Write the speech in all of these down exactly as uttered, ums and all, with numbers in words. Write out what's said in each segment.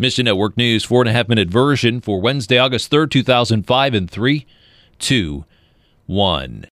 Mission Network News, four and a half minute version for Wednesday, August third, two thousand five, in three, two, one.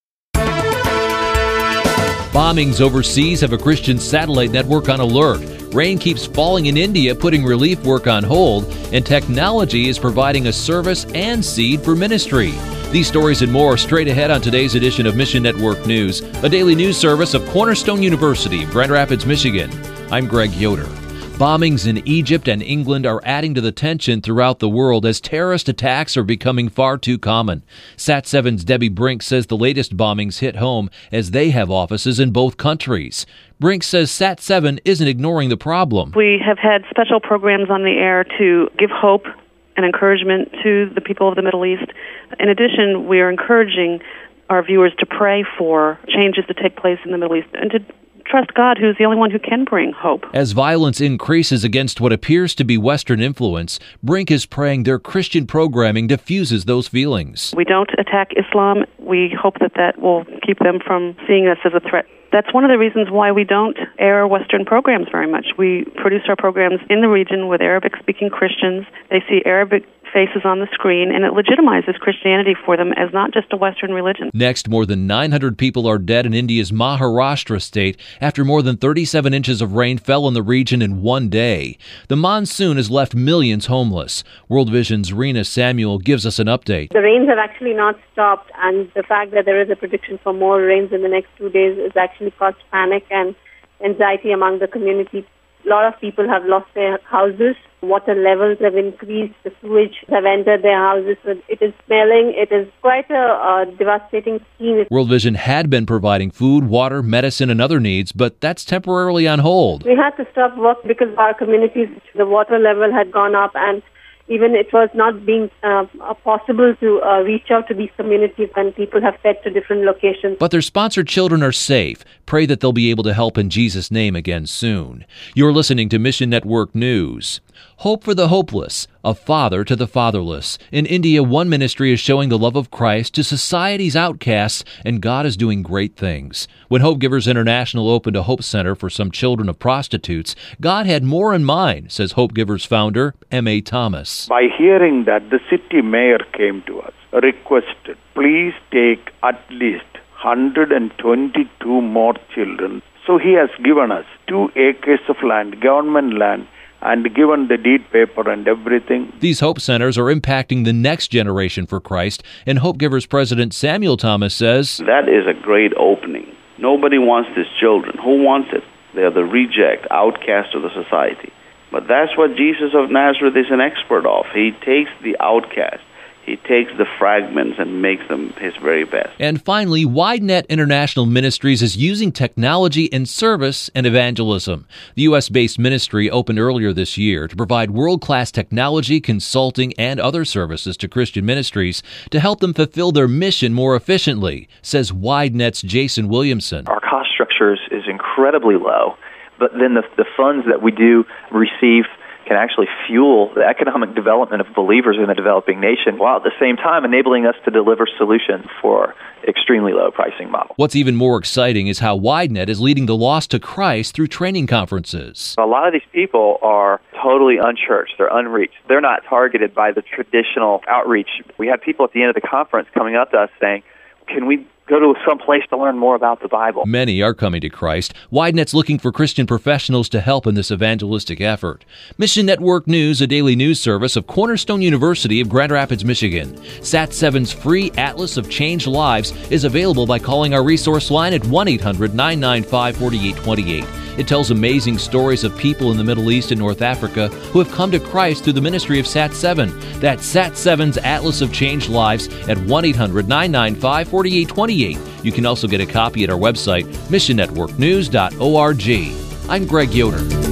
Bombings overseas have a Christian satellite network on alert. Rain keeps falling in India, putting relief work on hold, and technology is providing a service and seed for ministry. These stories and more straight ahead on today's edition of Mission Network News, a daily news service of Cornerstone University of Grand Rapids, Michigan. I'm Greg Yoder. Bombings in Egypt and England are adding to the tension throughout the world as terrorist attacks are becoming far too common. Sat seven's Debbie Brink says the latest bombings hit home as they have offices in both countries. Brink says Sat seven isn't ignoring the problem. We have had special programs on the air to give hope and encouragement to the people of the Middle East. In addition, we are encouraging our viewers to pray for changes to take place in the Middle East and to trust God, who's the only one who can bring hope. As violence increases against what appears to be Western influence, Brink is praying their Christian programming diffuses those feelings. We don't attack Islam. We hope that that will keep them from seeing us as a threat. That's one of the reasons why we don't air Western programs very much. We produce our programs in the region with Arabic-speaking Christians. They see Arabic faces on the screen, and it legitimizes Christianity for them as not just a Western religion. Next, more than nine hundred people are dead in India's Maharashtra state after more than thirty-seven inches of rain fell in the region in one day. The monsoon has left millions homeless. World Vision's Rena Samuel gives us an update. The rains have actually not stopped, and the fact that there is a prediction for more rains in the next two days has actually caused panic and anxiety among the community. A lot of people have lost their houses. Water levels have increased. The sewage have entered their houses. So it is smelling. It is quite a uh, devastating scene. World Vision had been providing food, water, medicine, and other needs, but that's temporarily on hold. We had to stop work because our communities, the water level had gone up, and even it was not being uh, possible to uh, reach out to these communities when people have fled to different locations. But their sponsored children are safe. Pray that they'll be able to help in Jesus' name again soon. You're listening to Mission Network News. Hope for the hopeless, a father to the fatherless. In India, one ministry is showing the love of Christ to society's outcasts, and God is doing great things. When Hope Givers International opened a Hope Center for some children of prostitutes, God had more in mind, says Hope Givers founder M A Thomas. By hearing that, the city mayor came to us, requested, please take at least one hundred twenty-two more children. So he has given us two acres of land, government land, and given the deed paper and everything. These Hope Centers are impacting the next generation for Christ, and Hope Givers President Samuel Thomas says, that is a great opening. Nobody wants these children. Who wants it? They are the reject, outcast of the society. But that's what Jesus of Nazareth is an expert of. He takes the outcast. He takes the fragments and makes them his very best. And finally, WideNet International Ministries is using technology in service and evangelism. The U S-based ministry opened earlier this year to provide world-class technology, consulting, and other services to Christian ministries to help them fulfill their mission more efficiently, says WideNet's Jason Williamson. Our cost structure is, is incredibly low, but then the, the funds that we do receive can actually fuel the economic development of believers in a developing nation, while at the same time enabling us to deliver solutions for extremely low pricing model. What's even more exciting is how WideNet is leading the lost to Christ through training conferences. A lot of these people are totally unchurched. They're unreached. They're not targeted by the traditional outreach. We had people at the end of the conference coming up to us saying, can we go to some place to learn more about the Bible? Many are coming to Christ. WideNet's looking for Christian professionals to help in this evangelistic effort. Mission Network News, a daily news service of Cornerstone University of Grand Rapids, Michigan. Sat seven's free Atlas of Changed Lives is available by calling our resource line at one eight hundred nine nine five four eight two eight. It tells amazing stories of people in the Middle East and North Africa who have come to Christ through the ministry of Sat seven. That's Sat seven's Atlas of Changed Lives at one eight hundred nine nine five four eight two eight. You can also get a copy at our website, mission network news dot org. I'm Greg Yoder.